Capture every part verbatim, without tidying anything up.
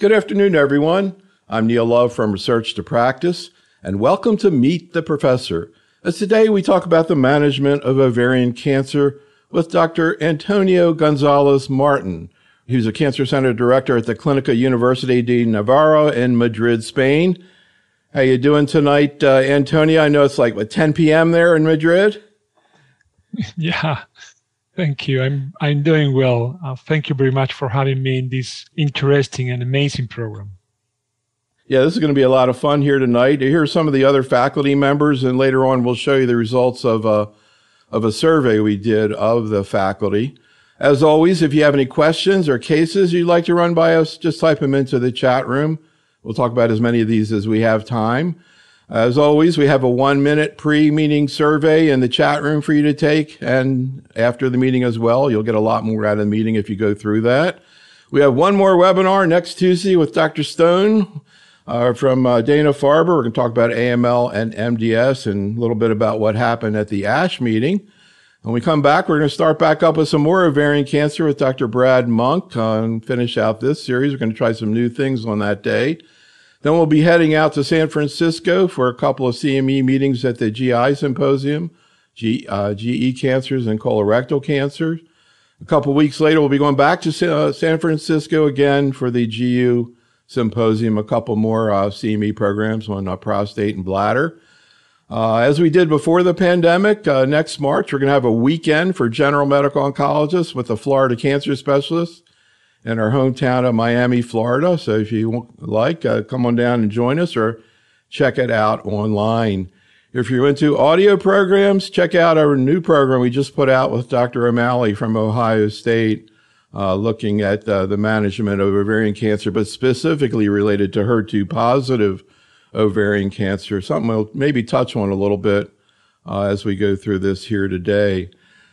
Good afternoon, everyone. I'm Neil Love from Research to Practice, and welcome to Meet the Professor. As today we talk about the management of ovarian cancer with Doctor Antonio Gonzalez Martin, who's a Cancer Center Director at the Clínica Universidad de Navarra in Madrid, Spain. How you doing tonight, uh, Antonio? I know it's like, what, ten p.m. there in Madrid? Yeah, thank you. I'm I'm doing well. Uh, thank you very much for having me in this interesting and amazing program. Yeah, this is going to be a lot of fun here tonight. Here are some of the other faculty members, and later on we'll show you the results of a, of a survey we did of the faculty. As always, if you have any questions or cases you'd like to run by us, just type them into the chat room. We'll talk about as many of these as we have time. As always, we have a one-minute pre-meeting survey in the chat room for you to take, and after the meeting as well. You'll get a lot more out of the meeting if you go through that. We have one more webinar next Tuesday with Doctor Stone uh, from uh, Dana-Farber. We're going to talk about A M L and M D S and a little bit about what happened at the ASH meeting. When we come back, we're going to start back up with some more ovarian cancer with Doctor Brad Monk uh, and finish out this series. We're going to try some new things on that day. Then we'll be heading out to San Francisco for a couple of C M E meetings at the G I Symposium, G, uh, G E cancers and colorectal cancer. A couple of weeks later, we'll be going back to uh, San Francisco again for the G U Symposium, a couple more uh, C M E programs on uh, prostate and bladder. Uh, as we did before the pandemic, uh, next March, we're going to have a weekend for general medical oncologists with the Florida cancer specialists in our hometown of Miami, Florida. So if you like, uh, come on down and join us or check it out online. If you're into audio programs, check out our new program we just put out with Doctor O'Malley from Ohio State, uh, looking at uh, the management of ovarian cancer, but specifically related to H E R two positive ovarian cancer, something we'll maybe touch on a little bit uh, as we go through this here today.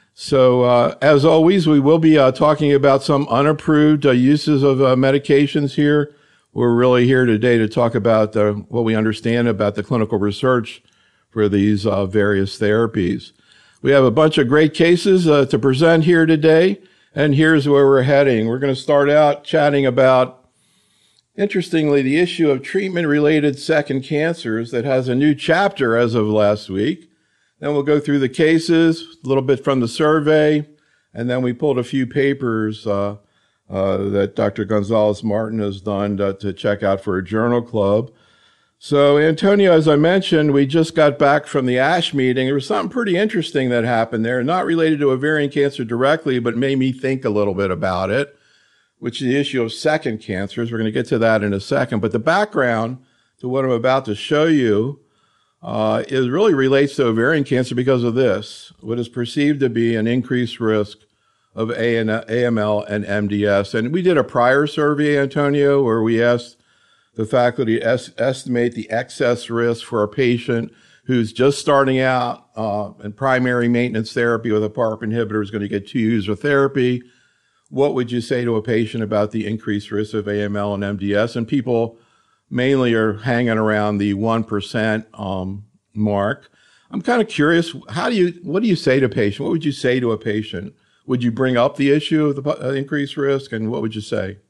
So, uh, as always, we will be uh, talking about some unapproved uh, uses of uh, medications here. We're really here today to talk about uh, what we understand about the clinical research for these uh, various therapies. We have a bunch of great cases uh, to present here today, and here's where we're heading. We're going to start out chatting about, interestingly, the issue of treatment-related second cancers that has a new chapter as of last week. Then we'll go through the cases, a little bit from the survey, and then we pulled a few papers uh, uh, that Doctor Gonzalez Martin has done to, to check out for a journal club. So, Antonio, as I mentioned, we just got back from the ASH meeting. There was something pretty interesting that happened there, not related to ovarian cancer directly, but made me think a little bit about it, which is the issue of second cancers. We're going to get to that in a second. But the background to what I'm about to show you Uh, it really relates to ovarian cancer because of this, what is perceived to be an increased risk of A M L and M D S. And we did a prior survey, Antonio, where we asked the faculty to es- estimate the excess risk for a patient who's just starting out uh, in primary maintenance therapy with a PARP inhibitor, is going to get two years of therapy. What would you say to a patient about the increased risk of A M L and M D S? And people mainly are hanging around the one percent um, mark. I'm kind of curious, how do you, what do you say to a patient? What would you say to a patient? Would you bring up the issue of the uh, increased risk, and what would you say?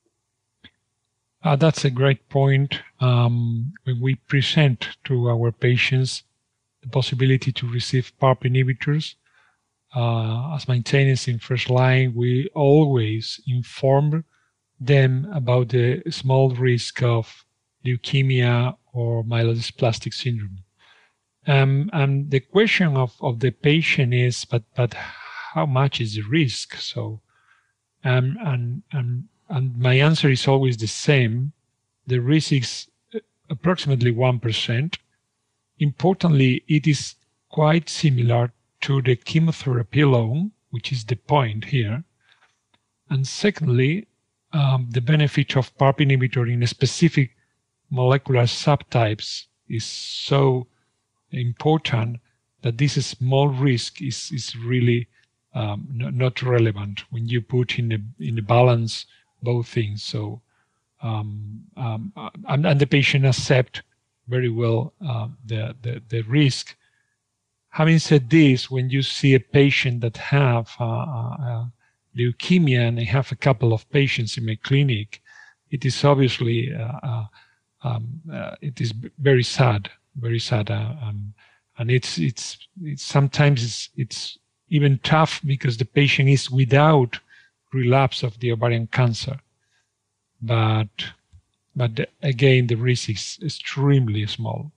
Uh, that's a great point. Um, when we present to our patients the possibility to receive PARP inhibitors, uh, as maintenance in first line, we always inform them about the small risk of leukemia or myelodysplastic syndrome. Um, and the question of, of the patient is, but but how much is the risk? So, um, and, and, and my answer is always the same. The risk is approximately one percent. Importantly, it is quite similar to the chemotherapy alone, which is the point here. And secondly, um, the benefit of PARP inhibitor in a specific molecular subtypes is so important that this small risk is, is really um, not, not relevant when you put in the in the balance both things. So um, um, and, and the patient accept very well uh, the, the the risk. Having said this, when you see a patient that have uh, uh, leukemia, and I have a couple of patients in my clinic it is obviously uh, uh, um, uh, it is very sad, very sad, uh, um, and it's it's it's sometimes it's it's even tough because the patient is without relapse of the ovarian cancer, but but the, again the risk is extremely small.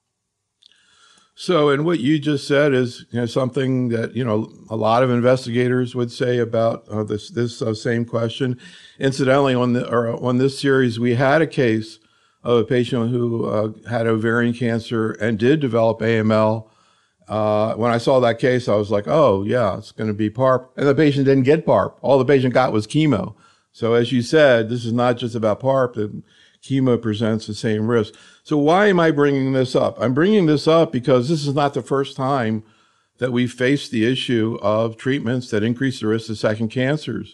So, and what you just said is, you know, something that, you know, a lot of investigators would say about uh, this this uh, same question. Incidentally, on the or on this series, we had a case of a patient who uh, had ovarian cancer and did develop A M L. Uh, when I saw that case, I was like, oh, yeah, it's going to be PARP. And the patient didn't get PARP. All the patient got was chemo. So as you said, this is not just about PARP. The chemo presents the same risk. So why am I bringing this up? I'm bringing this up because this is not the first time that we've faced the issue of treatments that increase the risk of second cancers.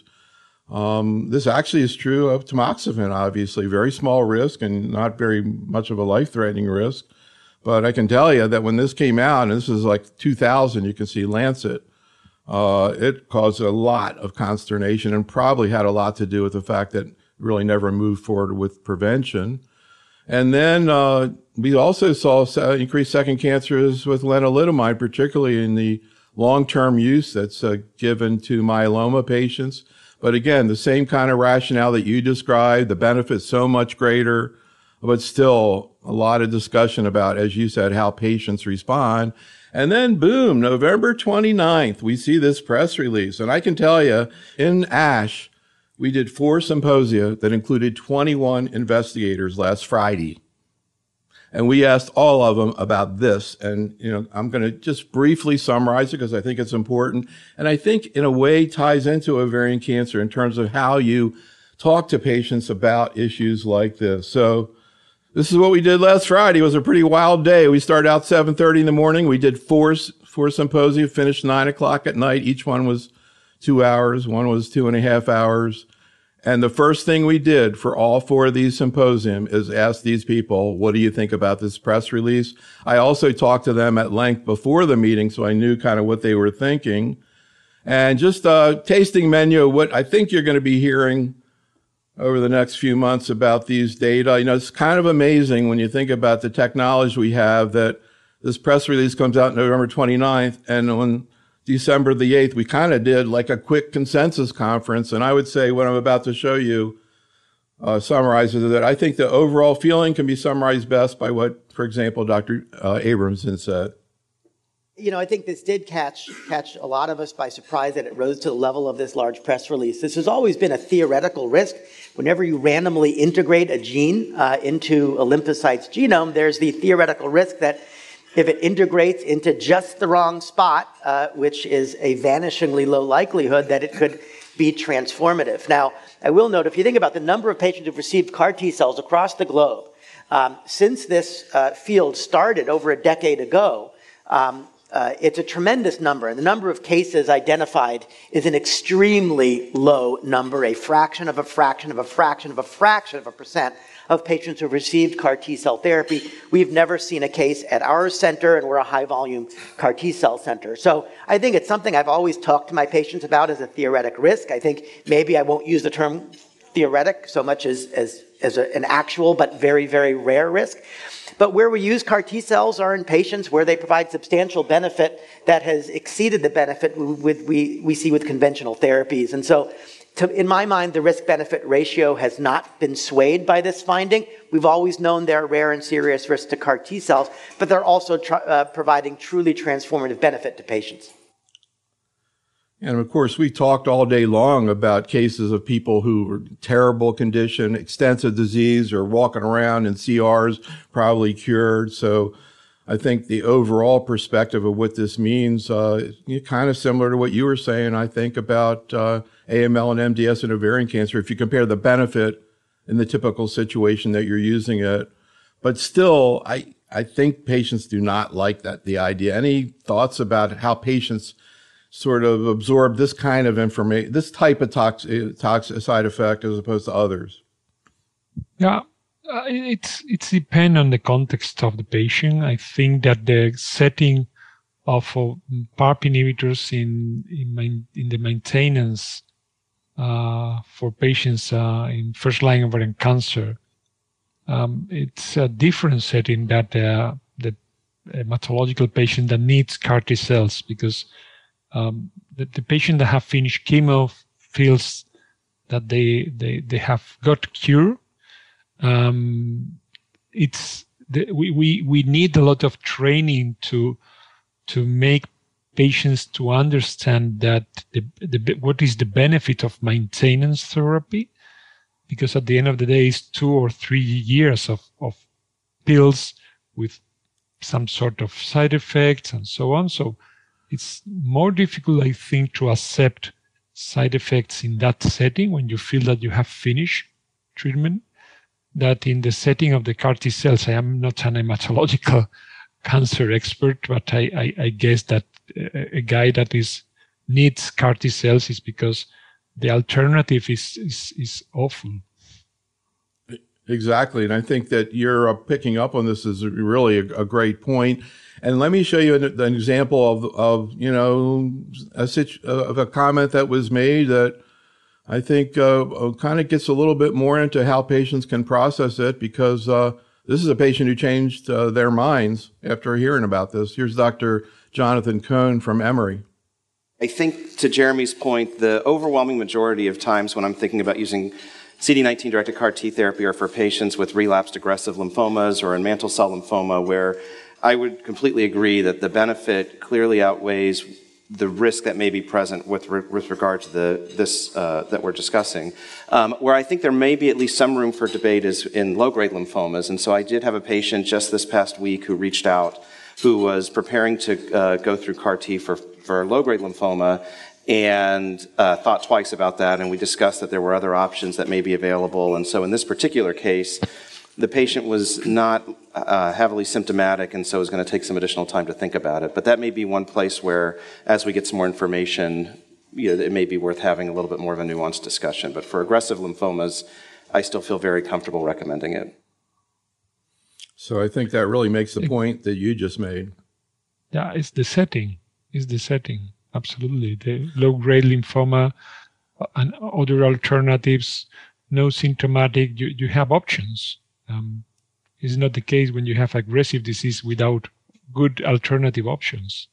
Um, this actually is true of tamoxifen, obviously, very small risk and not very much of a life-threatening risk. But I can tell you that when this came out, and this is like two thousand, you can see Lancet, uh, it caused a lot of consternation and probably had a lot to do with the fact that it really never moved forward with prevention. And then uh, we also saw increased second cancers with lenalidomide, particularly in the long-term use that's uh, given to myeloma patients. But again, the same kind of rationale that you described, the benefit's so much greater, but still a lot of discussion about, as you said, how patients respond. And then, boom, November twenty-ninth, we see this press release. And I can tell you, in ASH, we did four symposia that included twenty-one investigators last Friday. And we asked all of them about this. And, you know, I'm going to just briefly summarize it because I think it's important. And I think in a way ties into ovarian cancer in terms of how you talk to patients about issues like this. So this is what we did last Friday. It was a pretty wild day. We started out seven thirty in the morning. We did four, four symposia, finished nine o'clock at night. Each one was two hours. One was two and a half hours. And the first thing we did for all four of these symposium is ask these people, what do you think about this press release? I also talked to them at length before the meeting, so I knew kind of what they were thinking. And just a tasting menu, what I think you're going to be hearing over the next few months about these data. You know, it's kind of amazing when you think about the technology we have that this press release comes out November twenty-ninth, and on December the eighth, we kind of did like a quick consensus conference. And I would say what I'm about to show you uh, summarizes that. I think the overall feeling can be summarized best by what, for example, Doctor Uh, Abramson said. You know, I think this did catch catch a lot of us by surprise that it rose to the level of this large press release. This has always been a theoretical risk. Whenever you randomly integrate a gene uh, into a lymphocyte's genome, there's the theoretical risk that if it integrates into just the wrong spot, uh, which is a vanishingly low likelihood that it could be transformative. Now, I will note, if you think about the number of patients who've received CAR T cells across the globe, um, since this uh, field started over a decade ago, um, uh, it's a tremendous number. And the number of cases identified is an extremely low number, a fraction of a fraction of a fraction of a fraction of a percent of patients who have received CAR T-cell therapy. We've never seen a case at our center, and we're a high-volume CAR T-cell center. So I think it's something I've always talked to my patients about as a theoretic risk. I think maybe I won't use the term theoretic so much as, as, as a, an actual but very, very rare risk. But where we use CAR T-cells are in patients where they provide substantial benefit that has exceeded the benefit with, we, we see with conventional therapies. And so To, in my mind, the risk-benefit ratio has not been swayed by this finding. We've always known there are rare and serious risks to CAR T-cells, but they're also tr uh, providing truly transformative benefit to patients. And of course, we talked all day long about cases of people who were terrible condition, extensive disease, or walking around in C Rs, probably cured. So I think the overall perspective of what this means uh, is kind of similar to what you were saying, I think, about uh, A M L and M D S and ovarian cancer, if you compare the benefit in the typical situation that you're using it. But still, I, I think patients do not like that, the idea. Any thoughts about how patients sort of absorb this kind of information, this type of tox, tox side effect as opposed to others? Yeah. Uh, it's it's depend on the context of the patient. I think that the setting of uh, PARP inhibitors in in, main, in the maintenance uh, for patients uh, in first-line ovarian cancer. Um, it's a different setting that uh, the hematological patient that needs C A R T cells, because um, the, the patient that have finished chemo feels that they they, they have got cure. Um, it's the, we, we we need a lot of training to to make patients to understand that the, the what is the benefit of maintenance therapy, because at the end of the day, it's two or three years of, of pills with some sort of side effects and so on. So it's more difficult, I think, to accept side effects in that setting when you feel that you have finished treatment, that in the setting of the C A R T cells. I am not an hematological cancer expert, but I, I, I guess that a guy that is needs C A R T cells is because the alternative is, is, is awful. Exactly. And I think that you're uh, picking up on this is really a, a great point. And let me show you an, an example of, of, you know, a situ- of a comment that was made that I think uh, kind of gets a little bit more into how patients can process it, because uh, this is a patient who changed uh, their minds after hearing about this. Here's Doctor Jonathan Cohn from Emory. I think, to Jeremy's point, the overwhelming majority of times when I'm thinking about using C D nineteen-directed C A R T therapy are for patients with relapsed aggressive lymphomas or in mantle cell lymphoma, where I would completely agree that the benefit clearly outweighs the risk that may be present with, re- with regard to the, this uh, that we're discussing. Um, where I think there may be at least some room for debate is in low-grade lymphomas. And so I did have a patient just this past week who reached out, who was preparing to uh, go through C A R T for, for low-grade lymphoma, and uh, thought twice about that, and we discussed that there were other options that may be available. And so in this particular case, the patient was not uh, heavily symptomatic, and so it was going to take some additional time to think about it. But that may be one place where, as we get some more information, you know, it may be worth having a little bit more of a nuanced discussion. But for aggressive lymphomas, I still feel very comfortable recommending it. So I think that really makes the point that you just made. Yeah, it's the setting. It's the setting. Absolutely. The low-grade lymphoma and other alternatives, no symptomatic, you, you have options. Um, it's not the case when you have aggressive disease without good alternative options.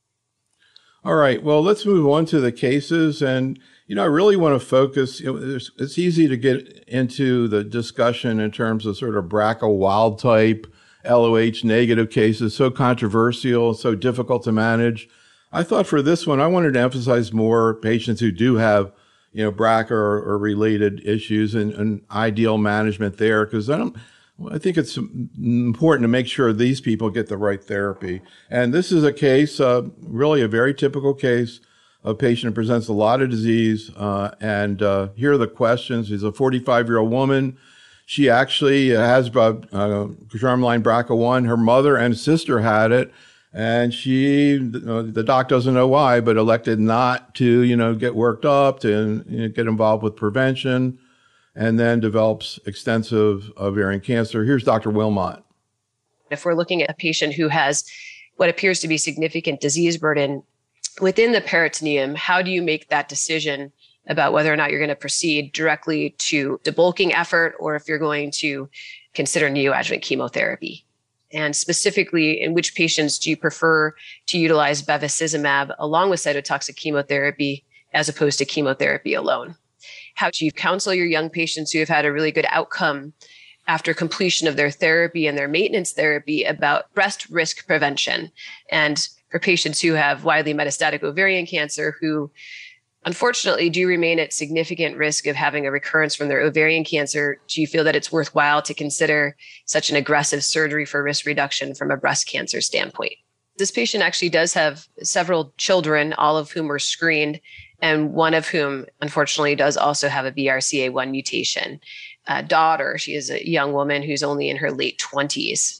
All right. Well, let's move on to the cases. And, you know, I really want to focus, you know, it's easy to get into the discussion in terms of sort of B R C A wild type, L O H negative cases, so controversial, so difficult to manage. I thought for this one, I wanted to emphasize more patients who do have, you know, B R C A or, or related issues and, and ideal management there, because I don't, I think it's important to make sure these people get the right therapy. And this is a case, uh, really a very typical case. A patient presents a lot of disease, uh, and uh, here are the questions. She's a forty-five-year-old woman. She actually has uh, uh, germline B R C A one. Her mother and sister had it. And she, uh, the doc doesn't know why, but elected not to, you know, get worked up, to you know, get involved with prevention, and then develops extensive ovarian cancer. Here's Doctor Wilmot. If we're looking at a patient who has what appears to be significant disease burden within the peritoneum, how do you make that decision about whether or not you're going to proceed directly to debulking effort, or if you're going to consider neoadjuvant chemotherapy? And specifically, in which patients do you prefer to utilize bevacizumab along with cytotoxic chemotherapy as opposed to chemotherapy alone? How do you counsel your young patients who have had a really good outcome after completion of their therapy and their maintenance therapy about breast risk prevention? And for patients who have widely metastatic ovarian cancer who unfortunately do remain at significant risk of having a recurrence from their ovarian cancer, do you feel that it's worthwhile to consider such an aggressive surgery for risk reduction from a breast cancer standpoint? This patient actually does have several children, all of whom were screened, and one of whom, unfortunately, does also have a B R C A one mutation. Uh, daughter, she is a young woman who's only in her late twenties.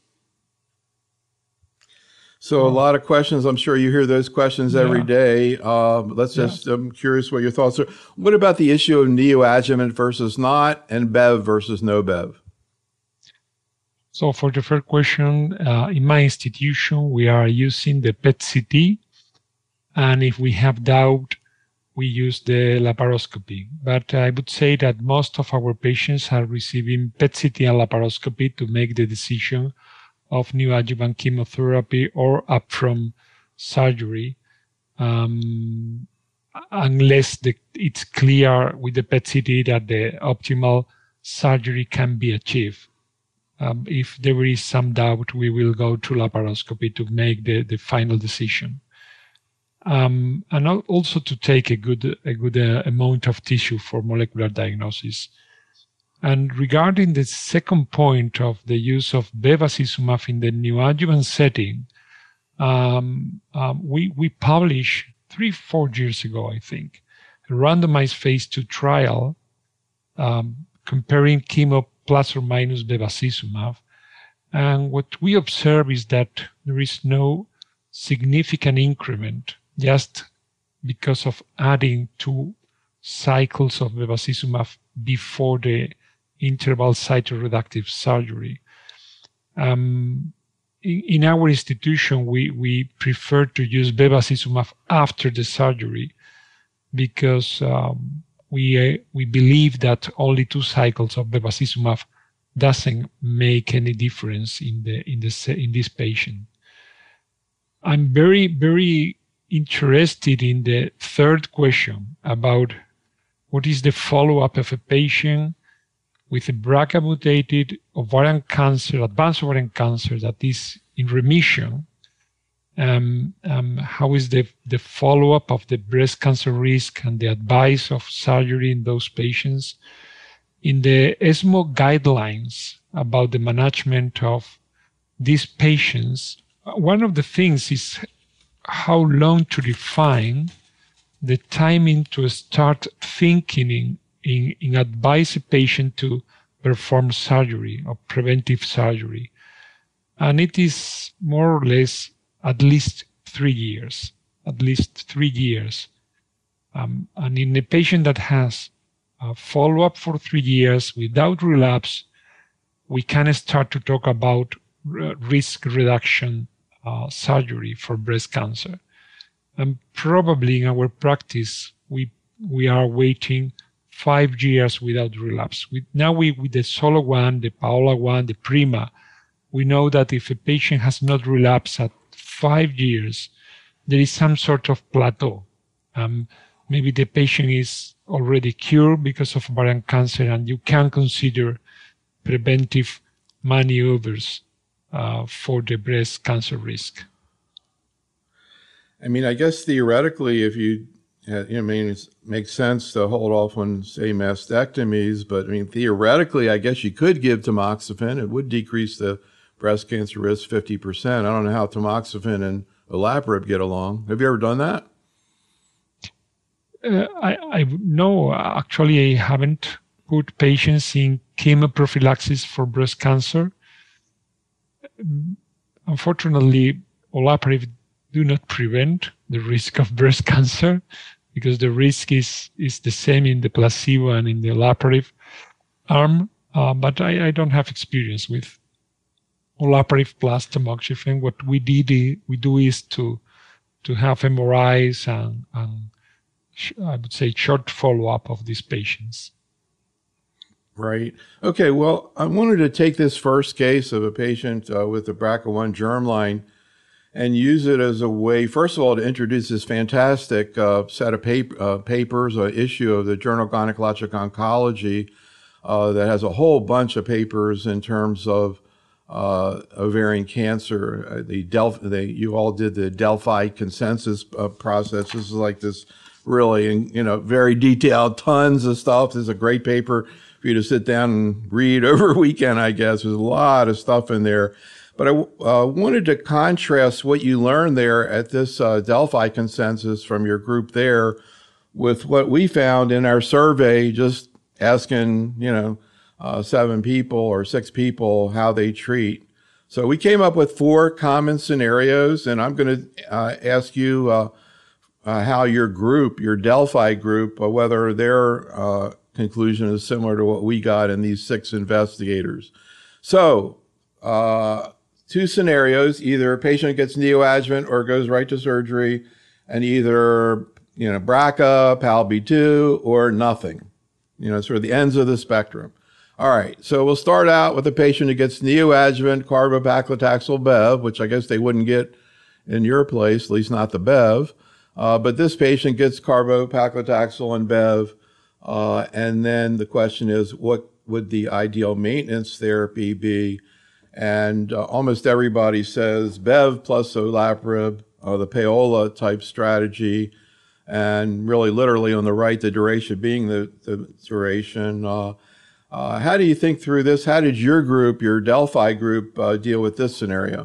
So a lot of questions. I'm sure you hear those questions every Yeah. day. Uh, let's Yeah. just, I'm curious what your thoughts are. What about the issue of neoadjuvant versus not, and Bev versus no Bev? So for the first question, uh, in my institution, we are using the P E T C T. And if we have doubt we use the laparoscopy. But I would say that most of our patients are receiving P E T C T and laparoscopy to make the decision of neoadjuvant chemotherapy or upfront surgery, um, unless the, it's clear with the P E T C T that the optimal surgery can be achieved. Um, if there is some doubt, we will go to laparoscopy to make the, the final decision. Um, and also to take a good, a good uh, amount of tissue for molecular diagnosis. And regarding the second point of the use of bevacizumab in the neoadjuvant setting, um, um, we, we published three, four years ago, I think, a randomized phase two trial um, comparing chemo plus or minus bevacizumab. And what we observe is that there is no significant increment just because of adding two cycles of bevacizumab before the interval cytoreductive surgery. Um, in, in our institution, we, we prefer to use bevacizumab after the surgery because um, we, uh, we believe that only two cycles of bevacizumab doesn't make any difference in, the, in, the, in this patient. I'm very, very interested in the third question about what is the follow-up of a patient with a B R C A mutated ovarian cancer, advanced ovarian cancer that is in remission. Um, um, how is the, the follow-up of the breast cancer risk and the advice of surgery in those patients? In the ESMO guidelines about the management of these patients, one of the things is how long to define the timing to start thinking in, in, in advise a patient to perform surgery or preventive surgery. And it is more or less at least three years, at least three years. Um, and in a patient that has a follow-up for three years without relapse, we can start to talk about r- risk reduction uh, surgery for breast cancer. And probably in our practice, we we are waiting five years without relapse. We, now we, with the SOLO one, the PAOLA one, the PRIMA, we know that if a patient has not relapsed at five years, there is some sort of plateau. Um, maybe the patient is already cured because of ovarian cancer, and you can consider preventive maneuvers uh, for the breast cancer risk. I mean, I guess theoretically, if you, I mean, it makes sense to hold off on, say, mastectomies, but I mean, theoretically, I guess you could give tamoxifen. It would decrease the breast cancer risk fifty percent. I don't know how tamoxifen and olaparib get along. Have you ever done that? Uh, I, I no, actually, I haven't put patients in chemoprophylaxis for breast cancer. Unfortunately, olaparib do not prevent the risk of breast cancer because the risk is, is the same in the placebo and in the olaparib arm. Uh, but I, I don't have experience with olaparib plus tamoxifen. What we did, we do is to to have M R Is and, and sh- I would say short follow-up of these patients. Right. Okay. Well, I wanted to take this first case of a patient uh, with the B R C A one germline and use it as a way, first of all, to introduce this fantastic uh, set of paper, uh, papers, an issue of the Journal of Gynecologic Oncology uh, that has a whole bunch of papers in terms of uh, ovarian cancer. Uh, the Delphi, they, you all did the Delphi consensus uh, process. This is like this really, you know, very detailed, tons of stuff. This is a great paper for you to sit down and read over a weekend, I guess. There's a lot of stuff in there. But I uh, wanted to contrast what you learned there at this uh, Delphi consensus from your group there with what we found in our survey, just asking, you know, uh, seven people or six people how they treat. So we came up with four common scenarios, and I'm going to uh, ask you uh, uh, how your group, your Delphi group, uh, whether their uh, conclusion is similar to what we got in these six investigators. So, uh, two scenarios, either a patient gets neoadjuvant or goes right to surgery, and either you know, B R C A, P A L B two, or nothing. You know, sort of the ends of the spectrum. All right, so we'll start out with a patient who gets neoadjuvant carbopaclitaxel Bev, which I guess they wouldn't get in your place, at least not the Bev. Uh, but this patient gets carbopaclitaxel and Bev. Uh, and then the question is, what would the ideal maintenance therapy be? And uh, almost everybody says Bev plus olaparib, uh, the payola type strategy. And really, literally on the right, the duration being the, the duration. Uh, uh, how do you think through this? How did your group, your Delphi group, uh, deal with this scenario?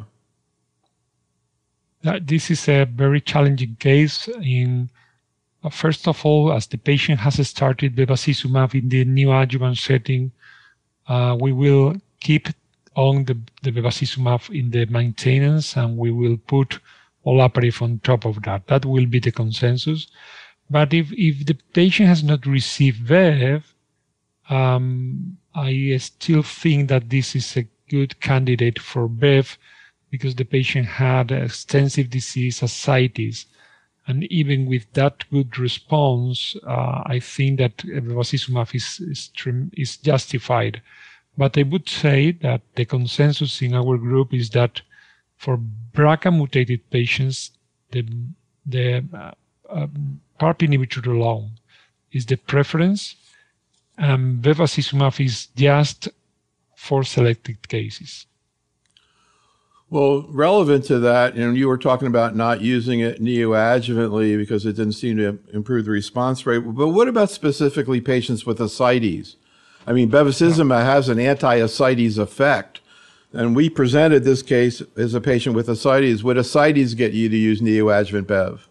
Uh, this is a very challenging case. In uh, first of all, as the patient has started bevacizumab in the neoadjuvant setting, uh, we will keep on the, the bevacizumab in the maintenance, and we will put olaparib on top of that. That will be the consensus. But if, if the patient has not received Bev, um, I still think that this is a good candidate for Bev because the patient had extensive disease, ascites. And even with that good response, uh, I think that bevacizumab is, is, is justified. But I would say that the consensus in our group is that for B R C A-mutated patients, the, the uh, um, PARP inhibitor alone is the preference, and bevacizumab is just for selected cases. Well, relevant to that, you know, you were talking about not using it neoadjuvantly because it didn't seem to improve the response rate. But what about specifically patients with ascites? I mean, bevacizumab has an anti-ascites effect. And we presented this case as a patient with ascites. Would ascites get you to use neoadjuvant Bev?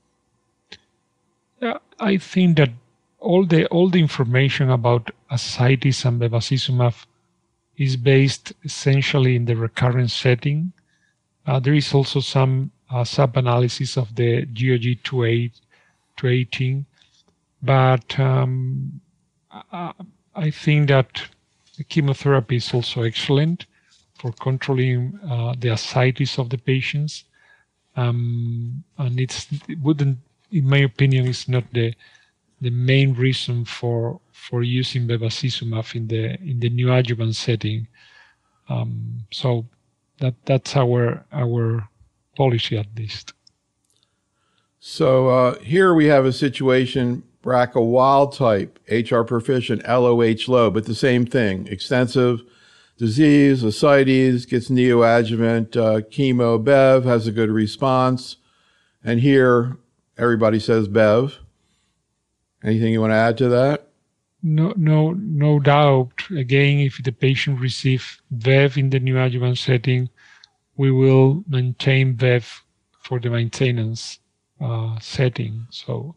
Yeah, I think that all the all the information about ascites and bevacizumab is based essentially in the recurrent setting. Uh, there is also some uh, sub-analysis of the G O G two eighteen, but um, I, I think that the chemotherapy is also excellent for controlling uh, the ascites of the patients. Um, and it's, it wouldn't, in my opinion, is not the the main reason for for using bevacizumab in the in the neoadjuvant setting. Um, so that that's our our policy at least. So uh, here we have a situation, B R C A wild type, H R proficient, L O H low, but the same thing, extensive disease, ascites, gets neoadjuvant uh, chemo, Bev, has a good response. And here, everybody says Bev. Anything you want to add to that? No, no, no doubt. Again, if the patient receives Bev in the neoadjuvant setting, we will maintain Bev for the maintenance uh, setting. So,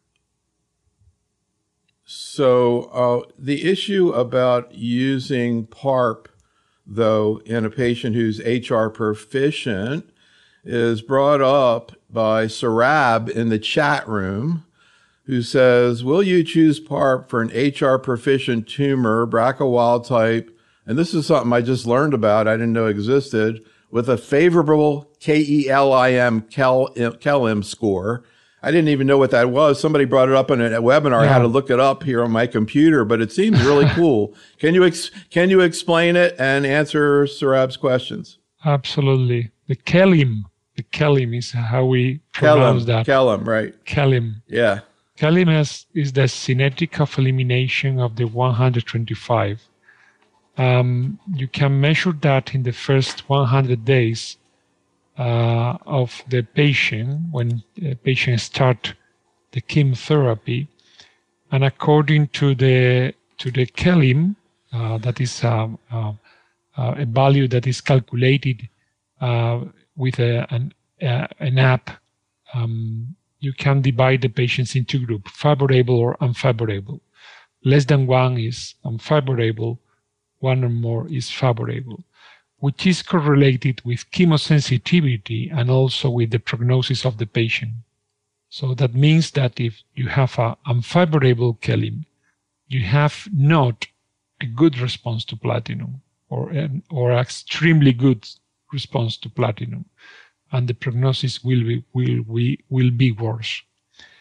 so uh, the issue about using PARP, though, in a patient who's H R proficient is brought up by Sarab in the chat room, who says, will you choose PARP for an H R proficient tumor, B R C A wild type? And this is something I just learned about, I didn't know existed, with a favorable K E L I M KELIM score. I didn't even know what that was. Somebody brought it up in a webinar. Yeah. I had to look it up here on my computer, but it seems really cool. Can you ex- can you explain it and answer Sarab's questions? Absolutely. The KELIM, the KELIM is how we pronounce KELIM, that. KELIM, right. KELIM. Yeah. KELIM is, is the kinetic of elimination of the one hundred twenty-five. Um, you can measure that in the first one hundred days uh, of the patient when the patient start the chemotherapy, and according to the to the KELIM, uh, that is um, uh, uh, a value that is calculated uh, with a, an, uh, an app. Um, you can divide the patients into groups, favorable or unfavorable. Less than one is unfavorable, one or more is favorable, which is correlated with chemosensitivity and also with the prognosis of the patient. So that means that if you have an unfavorable KELIM, you have not a good response to platinum or an or extremely good response to platinum, and the prognosis will be will we will be worse.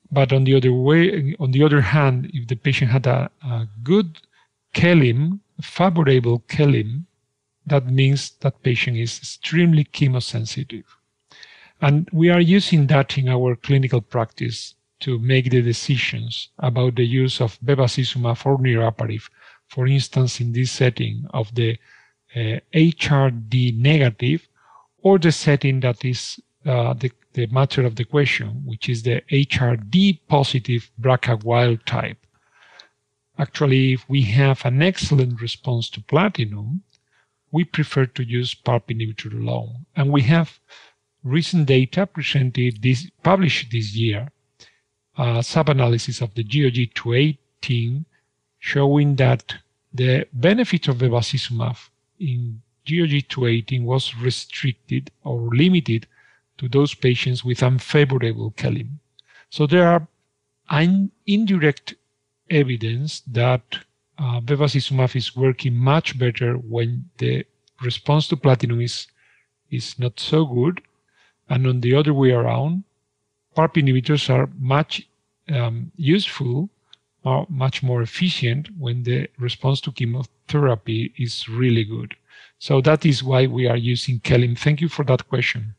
but on the other way, on the other hand, if the patient had a, a good Kelim, favorable Kelim, that means that patient is extremely chemosensitive. And we are using that in our clinical practice to make the decisions about the use of bevacizumab or niraparib, for instance, in this setting of the uh, H R D negative, or the setting that is uh, the, the matter of the question, which is the H R D positive B R C A wild type. Actually, if we have an excellent response to platinum, we prefer to use PARP inhibitor alone. And we have recent data presented this, published this year, uh, sub-analysis of the G O G two eighteen, showing that the benefit of bevacizumab in G O G two eighteen was restricted or limited to those patients with unfavorable Kelim. So there are un- indirect evidence that uh, bevacizumab is working much better when the response to platinum is, is not so good. And on the other way around, PARP inhibitors are much um, useful, or much more efficient when the response to chemotherapy is really good. So that is why we are using Kelim. Thank you for that question.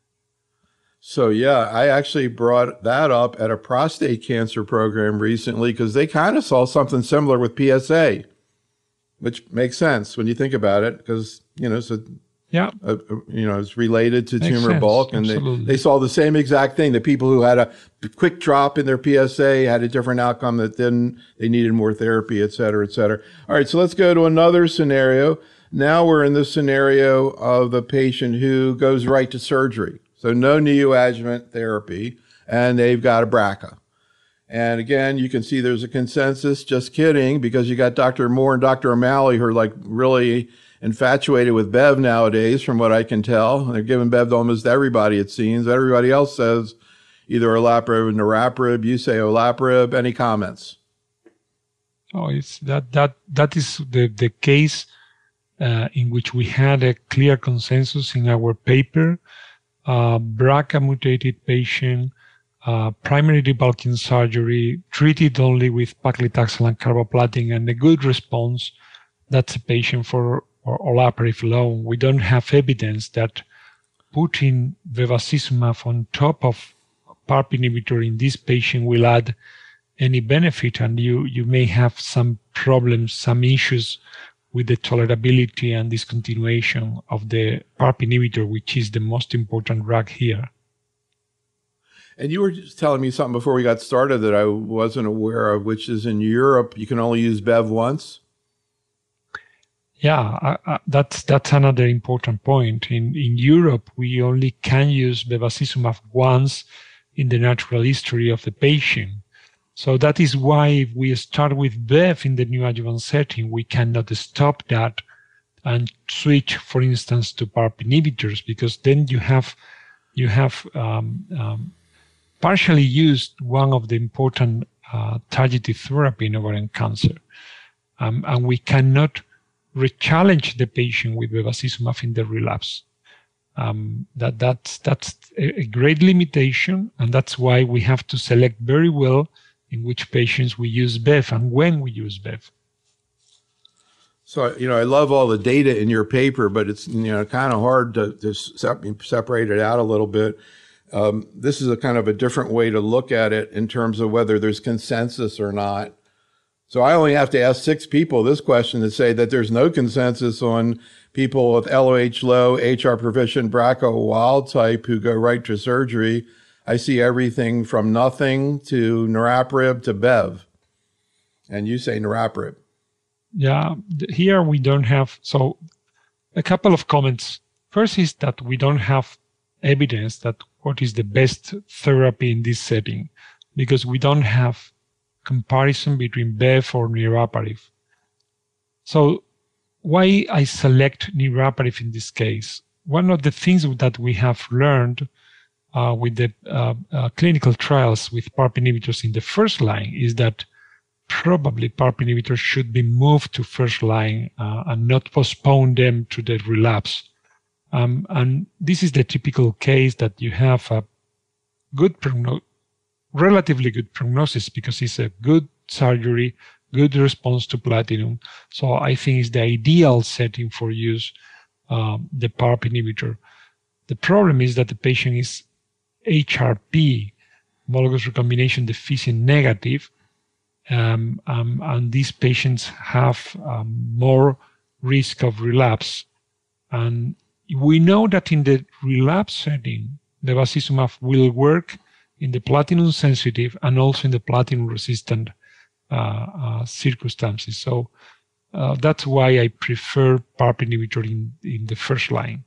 So yeah, I actually brought that up at a prostate cancer program recently because they kind of saw something similar with P S A, which makes sense when you think about it, because you know, so yeah, uh, you know, it's related to makes tumor sense. bulk, and they, they saw the same exact thing. The people who had a quick drop in their P S A had a different outcome that didn't. They needed more therapy, et cetera, et cetera. All right, so let's go to another scenario. Now we're in the scenario of the patient who goes right to surgery. So no neoadjuvant therapy, and they've got a B R C A. And again, you can see there's a consensus, just kidding, because you got Doctor Moore and Doctor O'Malley who are like really infatuated with Bev nowadays, from what I can tell. They're giving Bev to almost everybody, it seems. Everybody else says either olaparib or niraparib. You say olaparib. Any comments? Oh, it's that, that, that is the, the case uh, in which we had a clear consensus in our paper. Uh, B R C A mutated patient, uh, primary debulking surgery, treated only with paclitaxel and carboplatin, and a good response. That's a patient for olaparib alone. We don't have evidence that putting bevacizumab on top of PARP inhibitor in this patient will add any benefit, and you, you may have some problems, some issues with the tolerability and discontinuation of the PARP inhibitor, which is the most important drug here. And you were just telling me something before we got started that I wasn't aware of, which is in Europe, you can only use Bev once? Yeah, I, I, that's that's another important point. In, in Europe, we only can use bevacizumab once in the natural history of the patient. So that is why if we start with Bev in the neoadjuvant setting, we cannot stop that and switch, for instance, to PARP inhibitors, because then you have you have um, um, partially used one of the important uh, targeted therapy in ovarian cancer, um, and we cannot re-challenge the patient with bevacizumab in the relapse. Um, that that's that's a, a great limitation, and that's why we have to select very well in which patients we use Bev and when we use Bev. So, you know, I love all the data in your paper, but it's, you know, kind of hard to, to separate it out a little bit. Um, this is a kind of a different way to look at it in terms of whether there's consensus or not. So I only have to ask six people this question to say that there's no consensus on people with L O H low, H R proficient, B R C A wild type who go right to surgery. I see everything from nothing to niraparib to Bev. And you say niraparib. Yeah, here we don't have, so a couple of comments. First is that we don't have evidence that what is the best therapy in this setting, because we don't have comparison between Bev or niraparib. So why I select niraparib in this case? One of the things that we have learned Uh, with the uh, uh, clinical trials with PARP inhibitors in the first line is that probably PARP inhibitors should be moved to first line uh, and not postpone them to the relapse. Um, and this is the typical case that you have a good prognosis. relatively good prognosis because it's a good surgery, good response to platinum. So I think it's the ideal setting for use um, the PARP inhibitor. The problem is that the patient is H R P, homologous recombination deficient negative, um, um, and these patients have um, more risk of relapse. And we know that in the relapse setting, the bevacizumab will work in the platinum sensitive and also in the platinum resistant uh, uh, circumstances. So uh, that's why I prefer PARP inhibitor in, in the first line.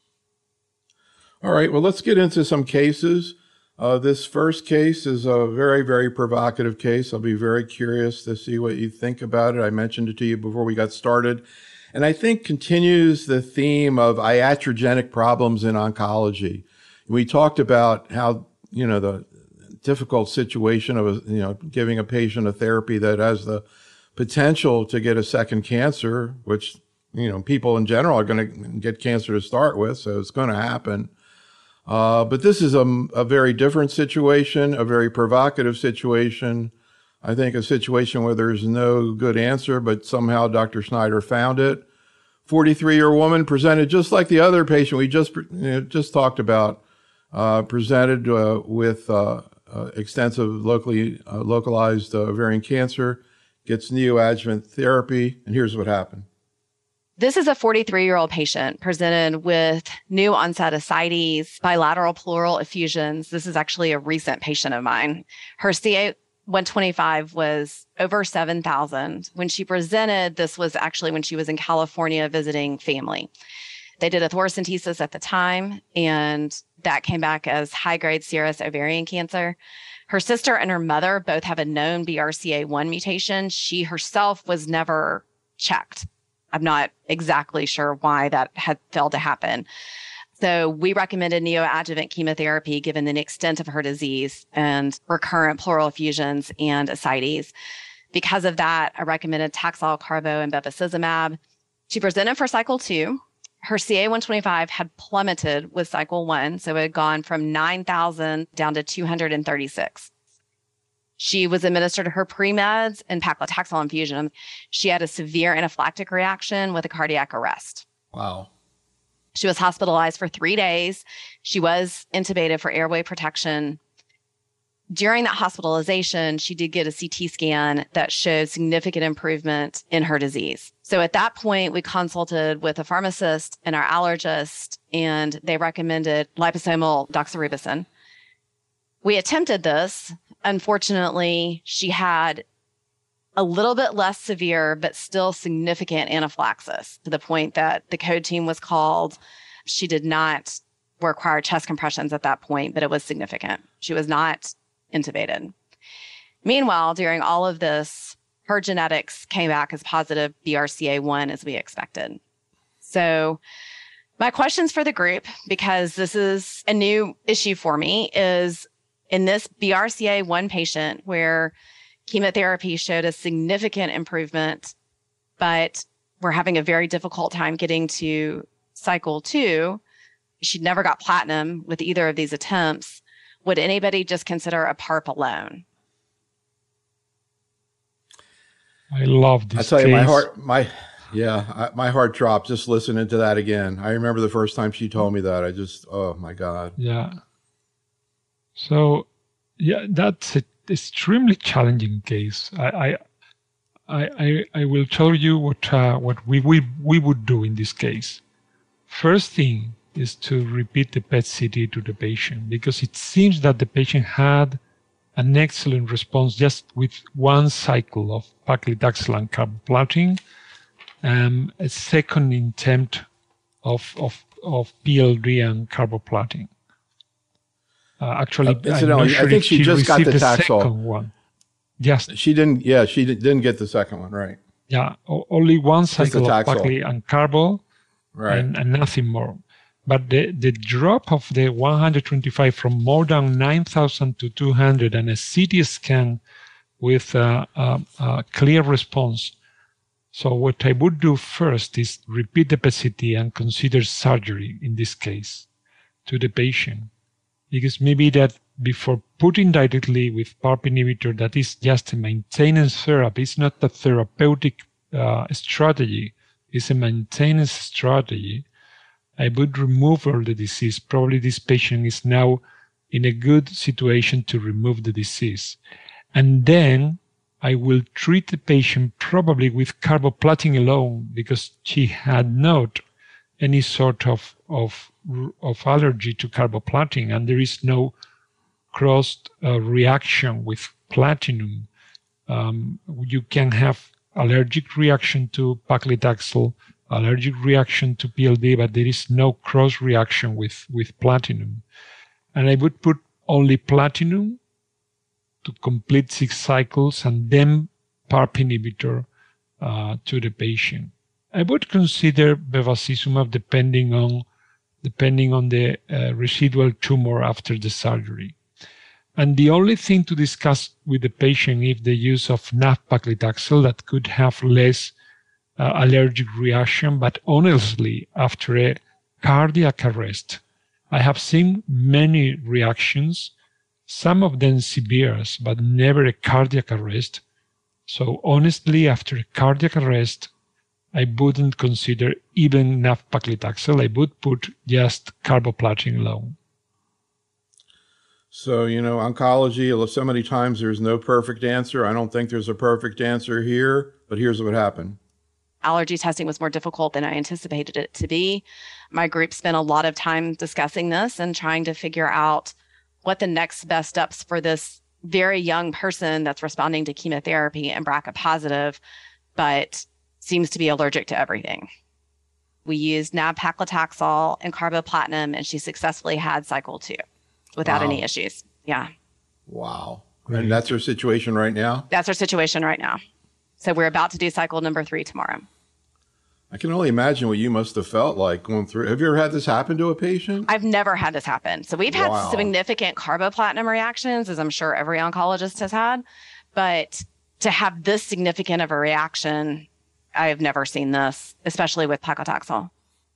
All right, well, let's get into some cases. Uh, this first case is a very, very provocative case. I'll be very curious to see what you think about it. I mentioned it to you before we got started. And I think continues the theme of iatrogenic problems in oncology. We talked about how, you know, the difficult situation of, you know, giving a patient a therapy that has the potential to get a second cancer, which, you know, people in general are going to get cancer to start with, so it's going to happen. Uh, but this is a, a very different situation, a very provocative situation. I think a situation where there's no good answer, but somehow Doctor Snyder found it. forty-three-year-old woman presented just like the other patient we just you know, just talked about, uh, presented uh, with uh, uh, extensive locally uh, localized uh, ovarian cancer, gets neoadjuvant therapy, and here's what happened. This is a forty-three-year-old patient presented with new onset ascites, bilateral pleural effusions. This is actually a recent patient of mine. Her C A one twenty-five was over seven thousand. When she presented, this was actually when she was in California visiting family. They did a thoracentesis at the time, and that came back as high-grade serous ovarian cancer. Her sister and her mother both have a known B R C A one mutation. She herself was never checked. I'm not exactly sure why that had failed to happen. So we recommended neoadjuvant chemotherapy given the extent of her disease and recurrent pleural effusions and ascites. Because of that, I recommended Taxol, Carbo, and bevacizumab. She presented for cycle two. Her C A one twenty-five had plummeted with cycle one, so it had gone from nine thousand down to two hundred thirty-six. She was administered her pre-meds and paclitaxel infusion. She had a severe anaphylactic reaction with a cardiac arrest. Wow. She was hospitalized for three days. She was intubated for airway protection. During that hospitalization, she did get a C T scan that showed significant improvement in her disease. So at that point, we consulted with a pharmacist and our allergist, and they recommended liposomal doxorubicin. We attempted this. Unfortunately, she had a little bit less severe, but still significant anaphylaxis to the point that the code team was called. She did not require chest compressions at that point, but it was significant. She was not intubated. Meanwhile, during all of this, her genetics came back as positive B R C A one as we expected. So my questions for the group, because this is a new issue for me, is in this B R C A one patient where chemotherapy showed a significant improvement, but we're having a very difficult time getting to cycle two. She never got platinum with either of these attempts. Would anybody just consider a PARP alone? I love this. I tell case. you, my heart, my yeah, I, my heart dropped just listening to that again. I remember the first time she told me that. I just, oh my God. Yeah. So, yeah, that's an extremely challenging case. I, I, I, I will tell you what uh, what we, we we would do in this case. First thing is to repeat the P E T C T to the patient, because it seems that the patient had an excellent response just with one cycle of paclitaxel and carboplatin, and a second attempt of of of P L D and carboplatin. Uh, actually, uh, I'm not sure I think she, she just got the Taxol. Second one. Yes, she didn't. Yeah, she didn't get the second one, right? Yeah, o- only one cycle of pacli and carbo, right, and, and nothing more. But the, the drop of the one hundred twenty-five from more than nine thousand to two hundred and a C T scan with a, a, a clear response. So what I would do first is repeat the P E T C T and consider surgery in this case to the patient, because maybe that before putting directly with PARP inhibitor, that is just a maintenance therapy. It's not a therapeutic uh, strategy. It's a maintenance strategy. I would remove all the disease. Probably this patient is now in a good situation to remove the disease. And then I will treat the patient probably with carboplatin alone because she had not any sort of, of, of allergy to carboplatin, and there is no cross uh, reaction with platinum. Um, you can have allergic reaction to paclitaxel, allergic reaction to P L D, but there is no cross reaction with, with platinum. And I would put only platinum to complete six cycles and then PARP inhibitor uh, to the patient. I would consider bevacizumab depending on depending on the uh, residual tumor after the surgery. And the only thing to discuss with the patient is the use of nab-paclitaxel that could have less uh, allergic reaction, but honestly, after a cardiac arrest, I have seen many reactions, some of them severe, but never a cardiac arrest. So honestly, after a cardiac arrest, I wouldn't consider even nab-paclitaxel. I would put just carboplatin alone. So, you know, oncology, so many times there's no perfect answer. I don't think there's a perfect answer here, but here's what happened. Allergy testing was more difficult than I anticipated it to be. My group spent a lot of time discussing this and trying to figure out what the next best steps for this very young person that's responding to chemotherapy and B R C A positive, but seems to be allergic to everything. We used nab-paclitaxel and carboplatin, and she successfully had cycle two without wow. any issues. Yeah. Wow. And that's her situation right now? That's her situation right now. So we're about to do cycle number three tomorrow. I can only imagine what you must have felt like going through. Have you ever had this happen to a patient? I've never had this happen. So we've had wow. significant carboplatin reactions, as I'm sure every oncologist has had. But to have this significant of a reaction, I've never seen this, especially with paclitaxel.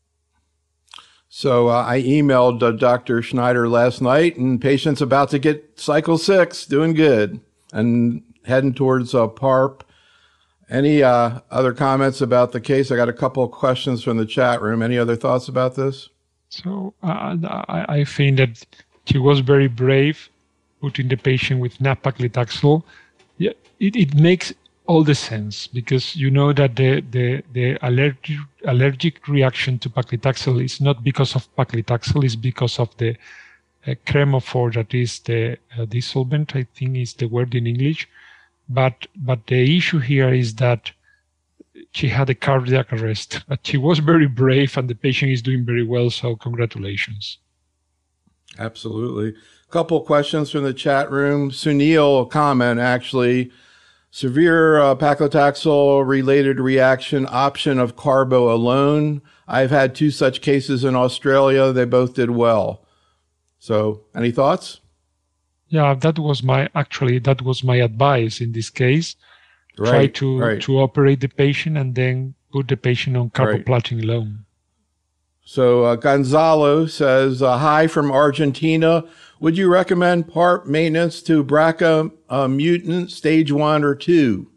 So uh, I emailed uh, Doctor Schneider last night, and patient's about to get cycle six, doing good, and heading towards uh, PARP. Any uh, other comments about the case? I got a couple of questions from the chat room. Any other thoughts about this? So uh, I, I think that she was very brave, putting the patient with nab-paclitaxel. Yeah, it, it makes all the sense because you know that the the, the allergic allergic reaction to paclitaxel is not because of paclitaxel, it's because of the uh, cremophore, that is the uh, dissolvent, I think is the word in English. But but the issue here is that she had a cardiac arrest, but she was very brave and the patient is doing very well, so congratulations. Absolutely. A couple of questions from the chat room. Sunil comment actually. Severe uh, paclitaxel-related reaction, option of carbo alone. I've had two such cases in Australia. They both did well. So, any thoughts? Yeah, that was my, actually, that was my advice in this case. Right, Try to, right. to operate the patient and then put the patient on carboplatin right. alone. So uh, Gonzalo says, uh, hi from Argentina. Would you recommend PARP maintenance to B R C A uh, mutant stage one or two?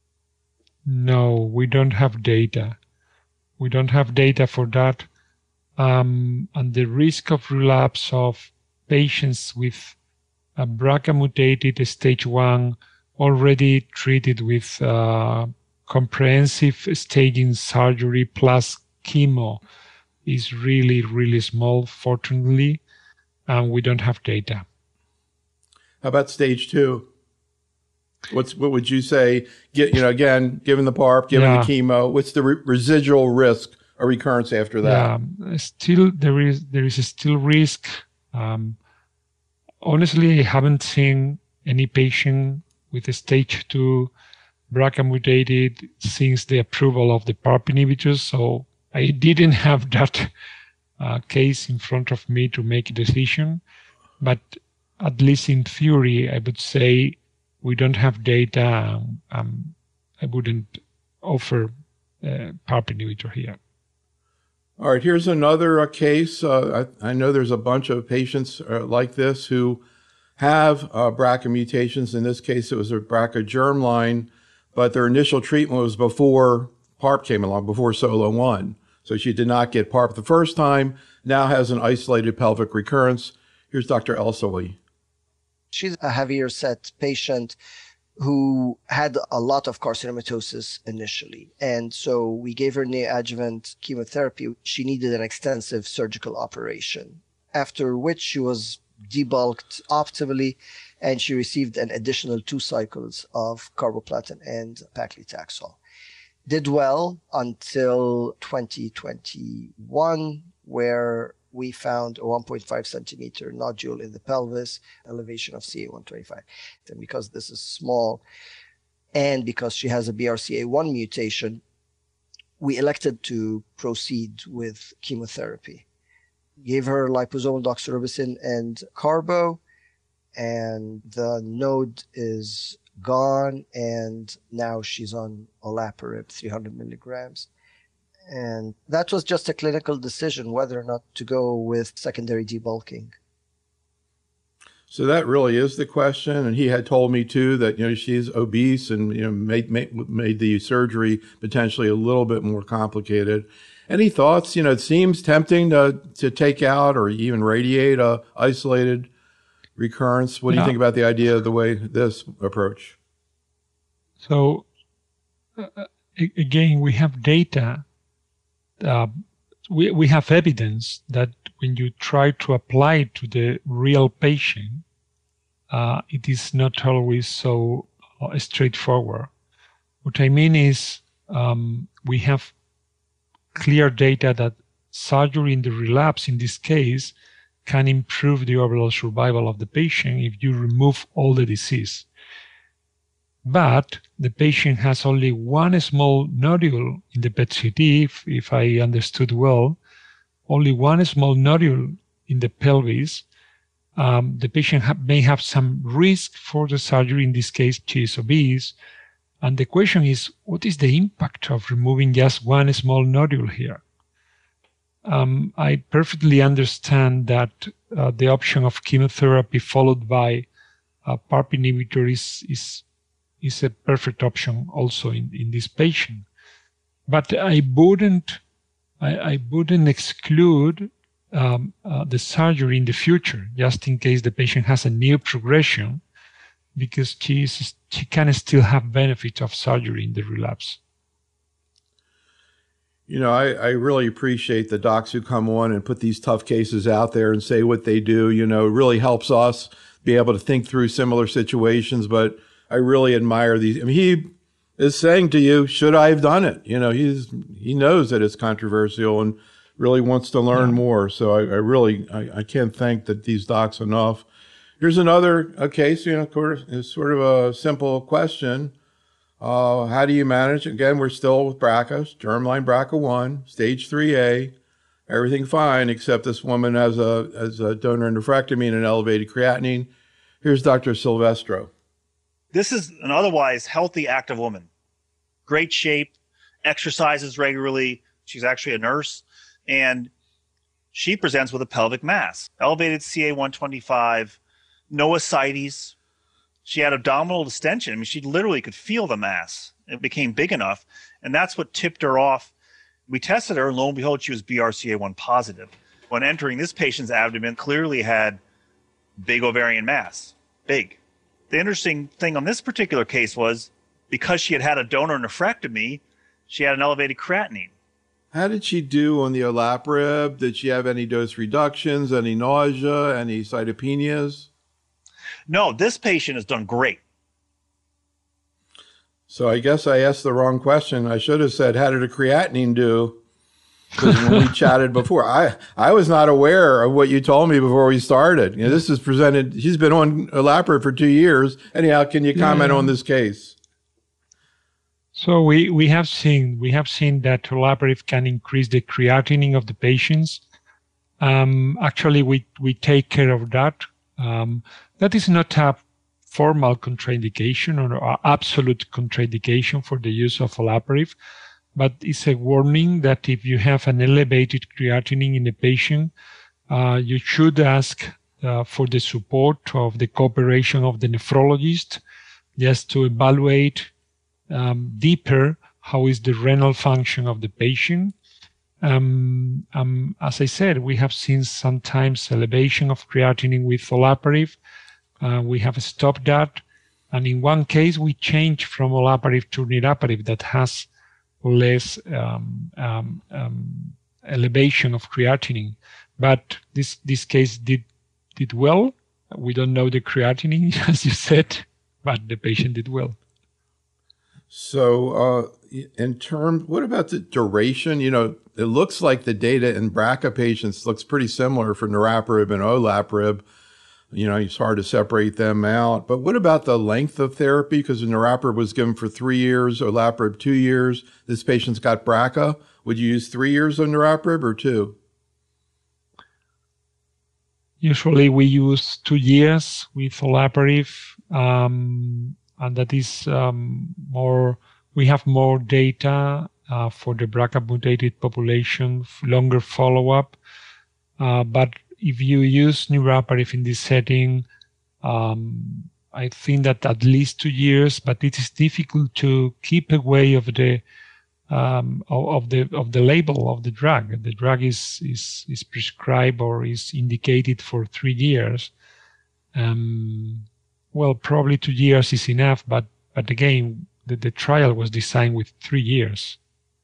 No, we don't have data. We don't have data for that. Um, and the risk of relapse of patients with a B R C A mutated stage one already treated with uh, comprehensive staging surgery plus chemo is really, really small, fortunately, and we don't have data. How about stage two? What's what would you say? Get you know again, given the PARP, given yeah. the chemo, what's the re- residual risk or recurrence after that? Yeah, still there is there is a still risk. Um, honestly, I haven't seen any patient with a stage two B R C A mutated since the approval of the PARP inhibitors, so I didn't have that uh, case in front of me to make a decision, but at least in theory, I would say we don't have data. Um, I wouldn't offer a PARP inhibitor here. All right, here's another uh, case. Uh, I, I know there's a bunch of patients uh, like this who have uh, B R C A mutations. In this case, it was a B R C A germline, but their initial treatment was before PARP came along, before SOLO one. So she did not get PARP the first time, now has an isolated pelvic recurrence. Here's Doctor Elsawi. She's a heavier set patient who had a lot of carcinomatosis initially. And so we gave her neoadjuvant chemotherapy. She needed an extensive surgical operation, after which she was debulked optimally, and she received an additional two cycles of carboplatin and paclitaxel. Did well until twenty twenty-one, where we found a one point five centimeter nodule in the pelvis, elevation of C A one twenty-five. And because this is small, and because she has a B R C A one mutation, we elected to proceed with chemotherapy. Gave her liposomal doxorubicin and carbo, and the node is gone, and now she's on olaparib, three hundred milligrams. And that was just a clinical decision whether or not to go with secondary debulking. So that really is the question. And he had told me too that, you know, she's obese and, you know, made, made, made the surgery potentially a little bit more complicated. Any thoughts? You know, it seems tempting to, to take out or even radiate a isolated recurrence. What do you think about the idea of the way this approach? So uh, again, we have data. Uh, we, we have evidence that when you try to apply it to the real patient, uh, it is not always so uh, straightforward. What I mean is um, we have clear data that surgery in the relapse, in this case, can improve the overall survival of the patient if you remove all the disease. But the patient has only one small nodule in the P E T C T, if, if I understood well, only one small nodule in the pelvis. Um, the patient ha- may have some risk for the surgery. In this case, she is obese. And the question is, what is the impact of removing just one small nodule here? Um, I perfectly understand that uh, the option of chemotherapy followed by a PARP inhibitor is, is is a perfect option also in, in this patient. But I wouldn't, I, I wouldn't exclude um, uh, the surgery in the future, just in case the patient has a new progression, because she, is, she can still have benefit of surgery in the relapse. You know, I, I really appreciate the docs who come on and put these tough cases out there and say what they do. You know, it really helps us be able to think through similar situations, but I really admire these. I mean, he is saying to you, should I have done it? You know, he's, he knows that it's controversial and really wants to learn yeah. more. So I, I really, I, I can't thank that these docs enough. Here's another a case, you know, it's sort of a simple question. Uh, how do you manage? Again, we're still with B R C A, germline B R C A one, stage three A, everything fine, except this woman has a, has a donor nephrectomy and an elevated creatinine. Here's Doctor Silvestro. This is an otherwise healthy, active woman. Great shape, exercises regularly. She's actually a nurse. And she presents with a pelvic mass, elevated C A one twenty-five, no ascites. She had abdominal distension. I mean, she literally could feel the mass. It became big enough. And that's what tipped her off. We tested her, and lo and behold, she was B R C A one positive. When entering this patient's abdomen, clearly had big ovarian mass, big. The interesting thing on this particular case was because she had had a donor nephrectomy, she had an elevated creatinine. How did she do on the olaparib? Did she have any dose reductions, any nausea, any cytopenias? No, this patient has done great. So I guess I asked the wrong question. I should have said, how did a creatinine do? Because when we chatted before, I, I was not aware of what you told me before we started. You know, this is presented, she's been on olaparib for two years. Anyhow, can you comment yeah. on this case? So we, we have seen we have seen that olaparib can increase the creatinine of the patients. Um, actually, we, we take care of that. Um, that is not a formal contraindication or absolute contraindication for the use of olaparib. But it's a warning that if you have an elevated creatinine in a patient, uh, you should ask uh, for the support of the cooperation of the nephrologist, just to evaluate um, deeper how is the renal function of the patient. Um, um, as I said, we have seen sometimes elevation of creatinine with olaparib. Uh, we have stopped that. And in one case, we changed from olaparib to niraparib that has less um, um, um, elevation of creatinine. But this this case did did well. We don't know the creatinine, as you said, but the patient did well. So uh, in terms, what about the duration? You know, it looks like the data in B R C A patients looks pretty similar for niraparib and olaparib. You know, it's hard to separate them out. But what about the length of therapy? Because niraparib was given for three years, olaparib two years. This patient's got B R C A. Would you use three years of niraparib or two? Usually we use two years with olaparib, um, and that is um, more, we have more data uh, for the B R C A mutated population, longer follow-up. Uh, but if you use niraparib in this setting, um, I think that at least two years, but it is difficult to keep away of the um, of the of the label of the drug. The drug is is is prescribed or is indicated for three years. Um, well, probably two years is enough, but but again, the, the trial was designed with three years.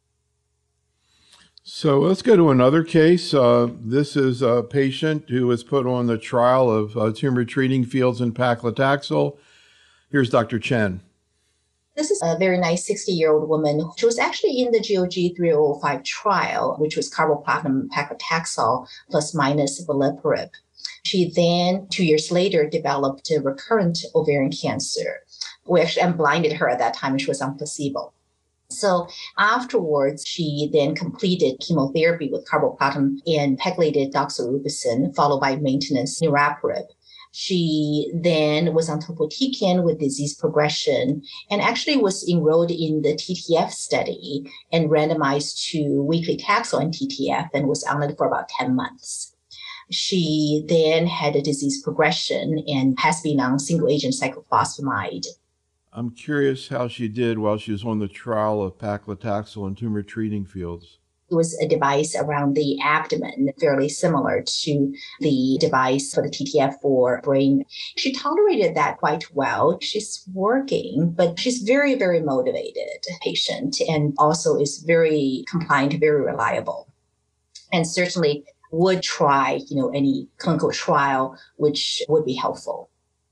So let's go to another case. Uh, this is a patient who was put on the trial of uh, Tumor Treating Fields and paclitaxel. Here's Doctor Chen. This is a very nice sixty-year-old woman. She was actually in the G O G three oh five trial, which was carboplatin paclitaxel plus minus veliparib. She then, two years later, developed a recurrent ovarian cancer. We actually unblinded her at that time, and she was on placebo. So afterwards, she then completed chemotherapy with carboplatin and pegylated doxorubicin, followed by maintenance niraparib. She then was on topotecan with disease progression and actually was enrolled in the T T F study and randomized to weekly Taxol and T T F and was on it for about ten months. She then had a disease progression and has been on single-agent cyclophosphamide. I'm curious how she did while she was on the trial of paclitaxel and Tumor Treating Fields. It was a device around the abdomen, fairly similar to the device for the T T F for brain. She tolerated that quite well. She's working, but she's very, very motivated patient and also is very compliant, very reliable. And certainly would try, you know, any clinical trial, which would be helpful.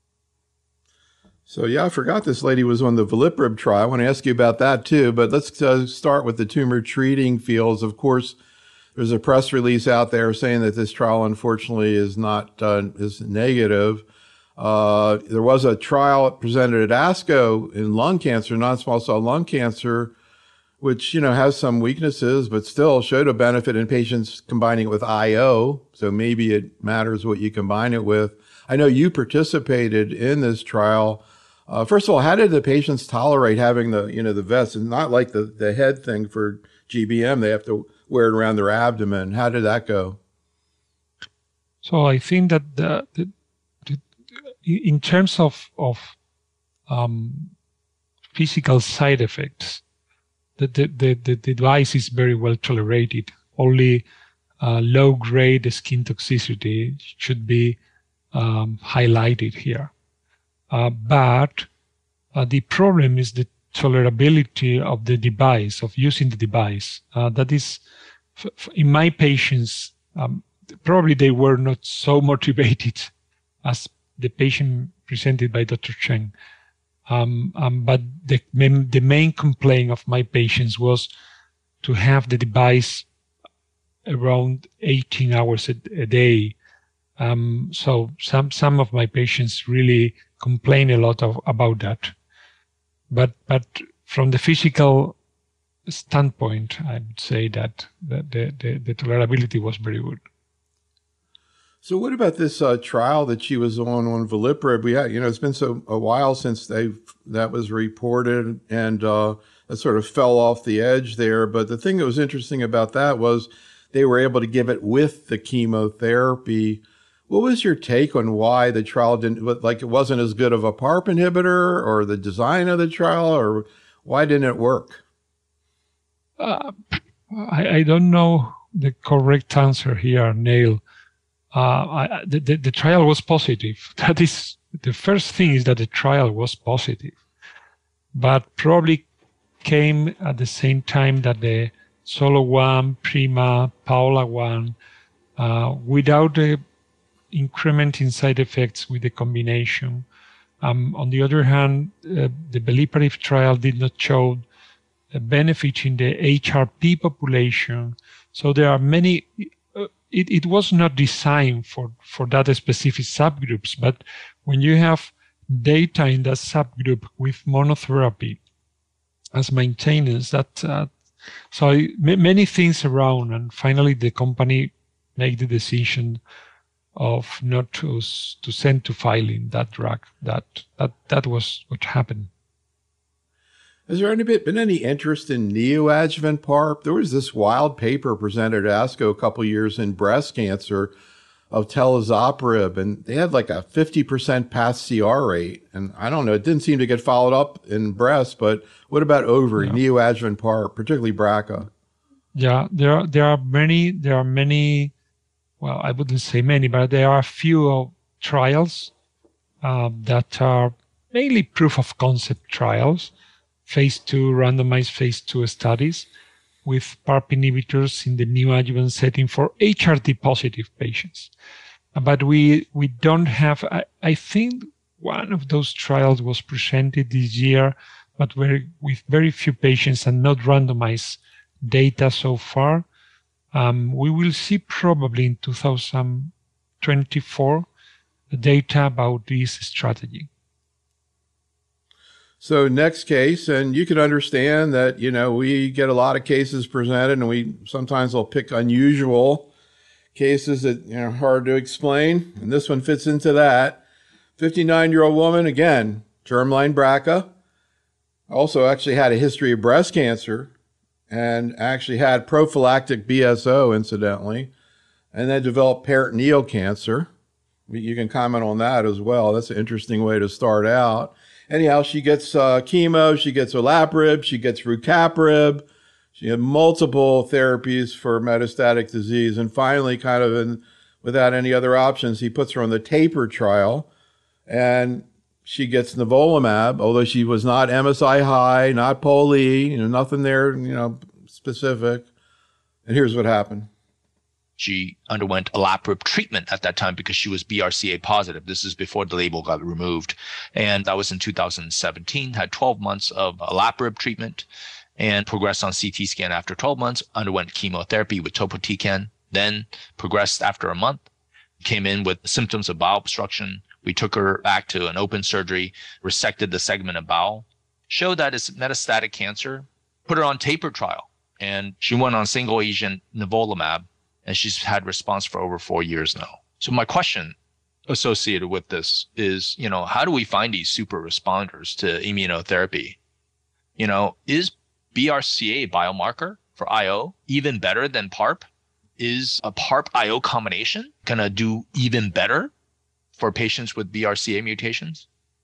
So, yeah, I forgot this lady was on the veliparib trial. I want to ask you about that, too. But let's uh, start with the Tumor Treating Fields. Of course, there's a press release out there saying that this trial, unfortunately, is not uh, is negative. Uh, there was a trial presented at ASCO in lung cancer, non-small cell lung cancer, which, you know, has some weaknesses, but still showed a benefit in patients combining it with I O. So maybe it matters what you combine it with. I know you participated in this trial. Uh, first of all, how did the patients tolerate having the, you know, the vest? It's not like the, the head thing for G B M. They have to wear it around their abdomen. How did that go? So I think that the, the, the in terms of, of um, physical side effects, the, the, the, the device is very well tolerated. Only uh, low-grade skin toxicity should be um, highlighted here. Uh, but uh, the problem is the tolerability of the device, of using the device. Uh, that is, f- f- in my patients, um, probably they were not so motivated as the patient presented by Doctor Chen. Um, um, but the, the main complaint of my patients was to have the device around eighteen hours a, a day. Um, so some some of my patients really complain a lot of, about that. But but from the physical standpoint, I would say that the, the, the, the tolerability was very good. So what about this uh, trial that she was on on veliparib? We had, you know, it's been so a while since they that was reported, and uh, it sort of fell off the edge there. But the thing that was interesting about that was they were able to give it with the chemotherapy. What was your take on why the trial didn't, like it wasn't as good of a PARP inhibitor, or the design of the trial, or why didn't it work? Uh, I, I don't know the correct answer here, Neil. Uh, I, the, the, the trial was positive. That is, the first thing is that the trial was positive, but probably came at the same time that the Solo one, Prima, Paola one, uh, without the increment in side effects with the combination. Um, on the other hand, uh, the Beliparib trial did not show a benefit in the H R P population. So there are many, uh, it, it was not designed for, for that specific subgroups, but when you have data in that subgroup with monotherapy as maintenance, that, uh, so m- many things around, and finally the company made the decision of not to, to send to filing that drug. That, that, that was what happened. Has there any been any interest in neoadjuvant PARP? There was this wild paper presented at ASCO a couple years in breast cancer of talazoparib, and they had like a fifty percent pass C R rate. And I don't know, it didn't seem to get followed up in breast, but what about ovary, yeah. neoadjuvant PARP, particularly B R C A? Yeah, there are, there are many, there are many, well, I wouldn't say many, but there are a few trials uh, that are mainly proof of concept trials. Phase two, randomized phase two studies with PARP inhibitors in the neoadjuvant setting for H R D positive patients. But we we don't have, I, I think one of those trials was presented this year, but very, with very few patients and not randomized data so far. Um, we will see probably in two thousand twenty-four the data about this strategy. So next case, and you can understand that, you know, we get a lot of cases presented, and we sometimes will pick unusual cases that, you know, are hard to explain. And this one fits into that. fifty-nine-year-old woman, again, germline B R C A, also actually had a history of breast cancer and actually had prophylactic B S O, incidentally, and then developed peritoneal cancer. You can comment on that as well. That's an interesting way to start out. Anyhow, she gets uh, chemo, she gets olaparib, she gets rucaparib, she had multiple therapies for metastatic disease, and finally, kind of in, without any other options, he puts her on the TAPER trial, and she gets nivolumab, although she was not M S I high, not P O L E, you know, nothing there, you know, specific. And here's what happened. She underwent olaparib treatment at that time because she was B R C A positive. This is before the label got removed. And that was in two thousand seventeen, had twelve months of olaparib treatment and progressed on C T scan after twelve months, underwent chemotherapy with topotecan, then progressed after a month, came in with symptoms of bowel obstruction. We took her back to an open surgery, resected the segment of bowel, showed that it's metastatic cancer, put her on TAPER trial, and she went on single agent nivolumab. And she's had response for over four years now. So my question associated with this is, you know, how do we find these super responders to immunotherapy? You know, is B R C A biomarker for I O even better than PARP? Is a PARP I O combination going to do even better for patients with B R C A mutations?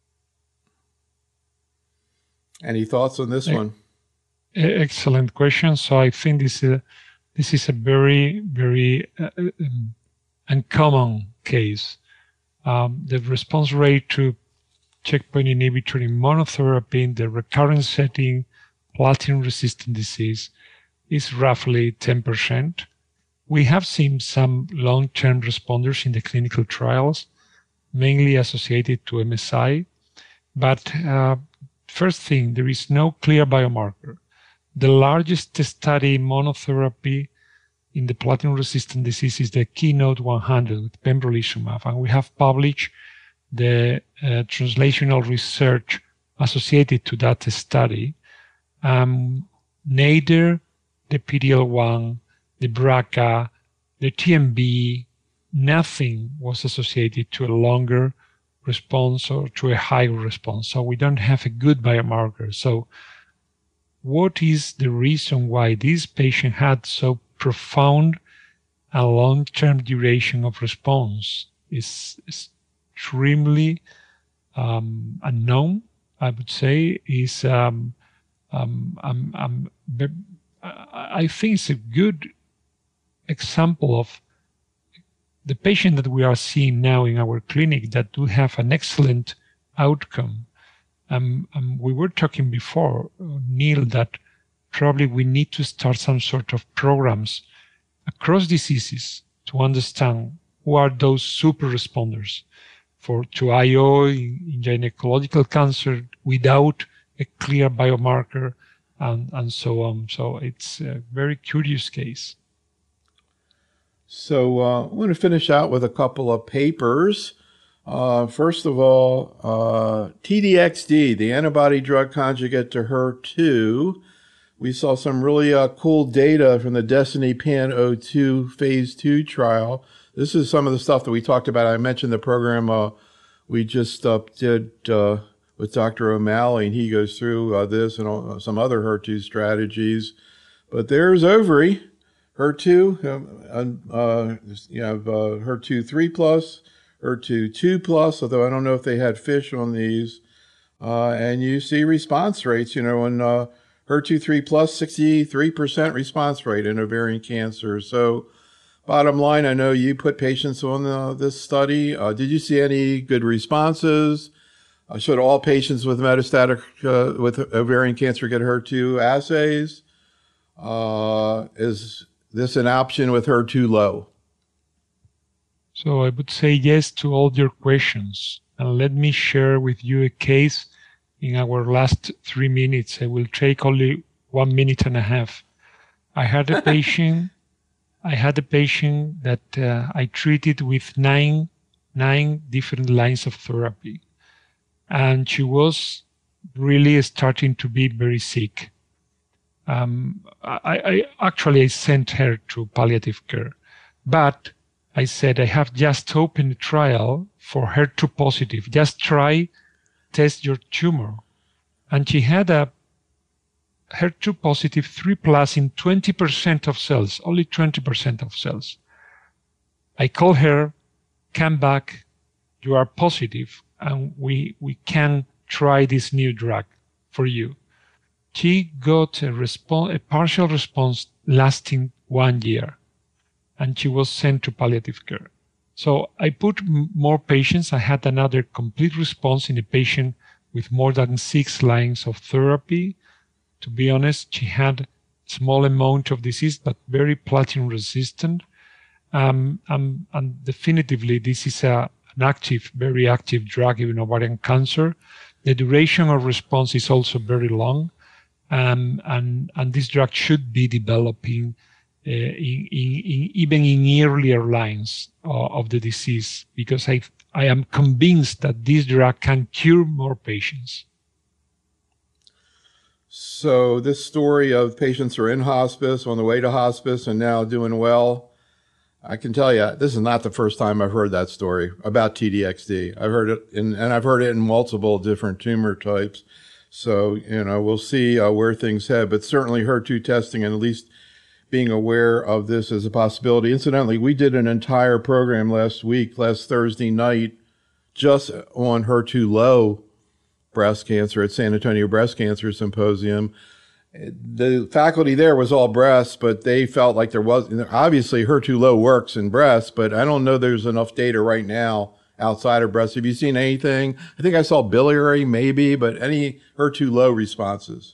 Any thoughts on this one? Excellent question. So I think this is a This is a very, very uh, um, uncommon case. Um, the response rate to checkpoint inhibitor in monotherapy in the recurrent setting, platinum-resistant disease, is roughly ten percent. We have seen some long-term responders in the clinical trials, mainly associated to M S I. But uh, first thing, there is no clear biomarker. The largest study monotherapy in the platinum-resistant disease is the Keynote one hundred with pembrolizumab, and we have published the uh, translational research associated to that study. Um, neither the P D L one, the B R C A, the T M B, nothing was associated to a longer response or to a higher response. So we don't have a good biomarker. So what is the reason why this patient had so profound and long-term duration of response? is extremely um, unknown, I would say, is um, um, um, um, I think it's a good example of the patient that we are seeing now in our clinic that do have an excellent outcome. Um, um, we were talking before, uh, Neil, that probably we need to start some sort of programs across diseases to understand who are those super responders for to I O in, in gynecological cancer without a clear biomarker and, and so on. So it's a very curious case. So uh, I'm going to finish out with a couple of papers. Uh, first of all, uh, T D X D, the antibody drug conjugate to H E R two. We saw some really uh, cool data from the Destiny P A N zero two phase two trial. This is some of the stuff that we talked about. I mentioned the program uh, we just uh, did uh, with Doctor O'Malley, and he goes through uh, this and all, some other H E R two strategies. But there's ovary, H E R two, um, uh, you have uh, H E R two three plus, H E R two two plus, although I don't know if they had FISH on these. Uh, and you see response rates, you know, in uh, H E R two three plus, sixty-three percent response rate in ovarian cancer. So bottom line, I know you put patients on uh, this study. Uh, did you see any good responses? Uh, should all patients with metastatic, uh, with ovarian cancer get H E R two assays? Uh, is this an option with H E R two low? So I would say yes to all your questions. And let me share with you a case in our last three minutes. I will take only one minute and a half. I had a patient, I had a patient that uh, I treated with nine, nine different lines of therapy. And she was really starting to be very sick. Um, I, I actually I sent her to palliative care, but I said, I have just opened a trial for H E R two positive. Just try, test your tumor. And she had a H E R two positive three plus in twenty percent of cells, only twenty percent of cells. I called her, come back, you are positive, and we, we can try this new drug for you. She got a, response, a partial response lasting one year, and she was sent to palliative care. So I put m- more patients. I had another complete response in a patient with more than six lines of therapy. To be honest, she had a small amount of disease, but very platinum resistant. Um, um, and definitively, this is a, an active, very active drug in ovarian cancer. The duration of response is also very long. Um, and, and this drug should be developing uh, in, in, in, even in earlier lines uh, of the disease, because I, I am convinced that this drug can cure more patients. So this story of patients who are in hospice, on the way to hospice, and now doing well, I can tell you, this is not the first time I've heard that story about T D X D. I've heard it, in, and I've heard it in multiple different tumor types. So, you know, we'll see uh, where things head, but certainly H E R two testing and at least being aware of this as a possibility. Incidentally, we did an entire program last week, last Thursday night, just on H E R two low breast cancer at San Antonio Breast Cancer Symposium. The faculty there was all breast, but they felt like there was, obviously H E R two low works in breast, but I don't know there's enough data right now outside of breast. Have you seen anything? I think I saw biliary maybe, but any H E R two low responses?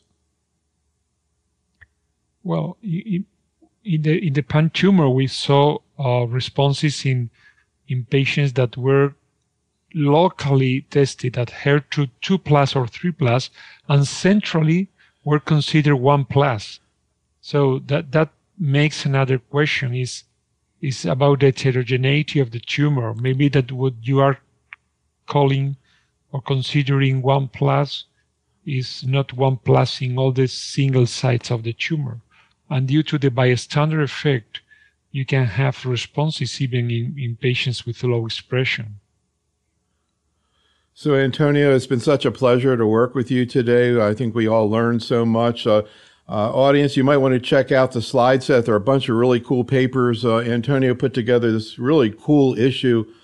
Well, in, in the in the pan tumor, we saw uh, responses in in patients that were locally tested at H E R two two plus or three plus, and centrally were considered one plus. So that that makes another question is is about the heterogeneity of the tumor. Maybe that what you are calling or considering one plus is not one plus in all the single sites of the tumor. And due to the bystander effect, you can have responses even in, in patients with low expression. So, Antonio, it's been such a pleasure to work with you today. I think we all learned so much. Uh, uh, audience, you might want to check out the slide set. There are a bunch of really cool papers. Uh, Antonio put together this really cool issue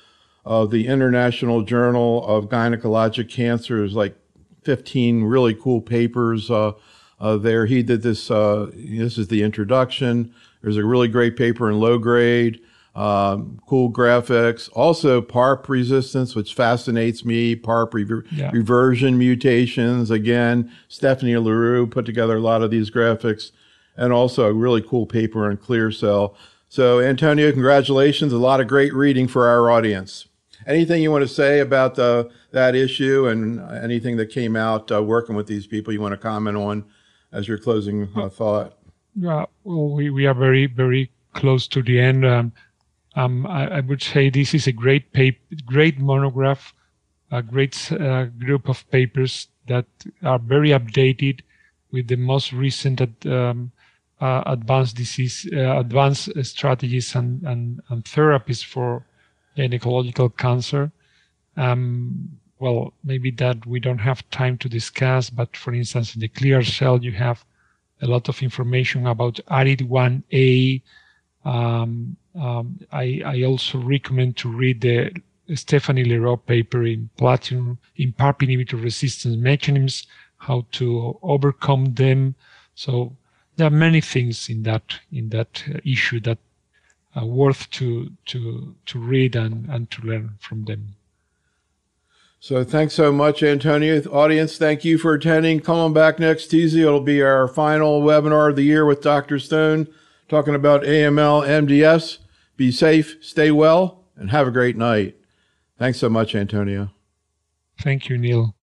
of the International Journal of Gynecologic Cancer. There's like fifteen really cool papers uh, uh, there. He did this. Uh, this is the introduction. There's a really great paper in low grade. Um, cool graphics. Also, PARP resistance, which fascinates me. PARP rever- yeah. reversion mutations. Again, Stephanie LaRue put together a lot of these graphics, and also a really cool paper on clear cell. So, Antonio, congratulations. A lot of great reading for our audience. Anything you want to say about the, that issue and anything that came out uh, working with these people you want to comment on as your closing uh, thought? Yeah, well, we, we are very, very close to the end. Um, Um, I, I would say this is a great paper, great monograph, a great uh, group of papers that are very updated with the most recent um, uh, advanced disease, uh, advanced strategies and, and, and therapies for gynecological cancer. Um, well, maybe that we don't have time to discuss, but for instance, in the clear cell, you have a lot of information about A R I D one A. Um, um, I, I also recommend to read the Stephanie LaRue paper in platinum, in PARP inhibitor resistance mechanisms, how to overcome them. So there are many things in that in that uh, issue that are worth to to to read and, and to learn from them. So thanks so much, Antonio. Audience, thank you for attending. Come on back next Tuesday. It'll be our final webinar of the year with Doctor Stone, talking about A M L M D S. Be safe, stay well, and have a great night. Thanks so much, Antonio. Thank you, Neil.